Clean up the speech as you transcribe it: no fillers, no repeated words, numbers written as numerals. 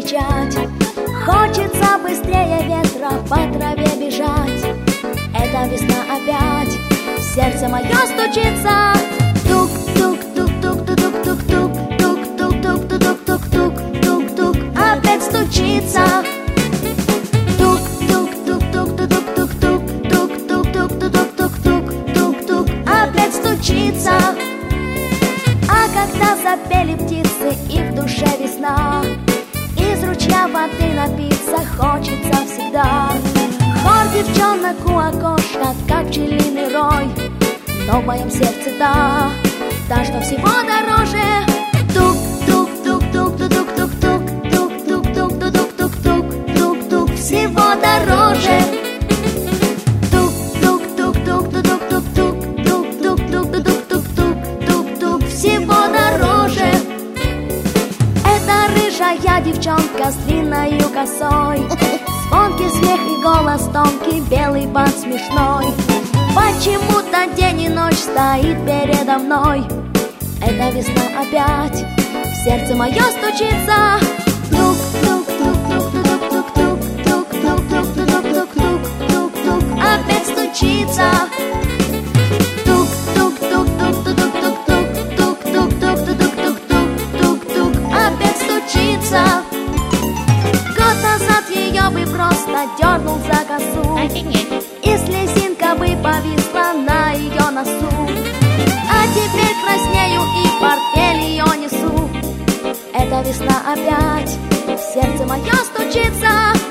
встречать. Хочется быстрее ветра по траве бежать. Это весна опять, сердце мое стучится. Тук-тук-тук-тук-тук-тук-тук, тук-тук-тук-тук-тук-тук-тук, опять стучится. Тук-тук-тук-тук-тук-тук-тук-тук-тук-тук, опять стучится. А когда запели птицы и в душе весна, из ручья воды напиться хочется всегда. Хор девчонок у окошка, как пчелиный рой, но в моем сердце та, что всего дороже. Тук-тук-тук-тук-тук-тук-тук-тук-тук-тук-тук, всего дороже. Тук-тук-тук-тук-тук-тук-тук-тук-тук-тук, всего дороже. Это рыжая девчонка с длинною косой, звонкий смех и голос тонкий, белый бат смешной. Почему-то день и ночь стоит передо мной. Это весна опять, в сердце мое стучится. Тук-тук-тук-тук-тук-тук-тук-тук-тук-тук, опять стучится. Тук-тук-тук-тук-тук-тук-тук-тук-тук, опять стучится. Год назад ее бы просто дернул за косу, и слезинка бы повисла на ее носу. А теперь краснею и портфель ее несу. Это весна опять, в сердце мое стучится.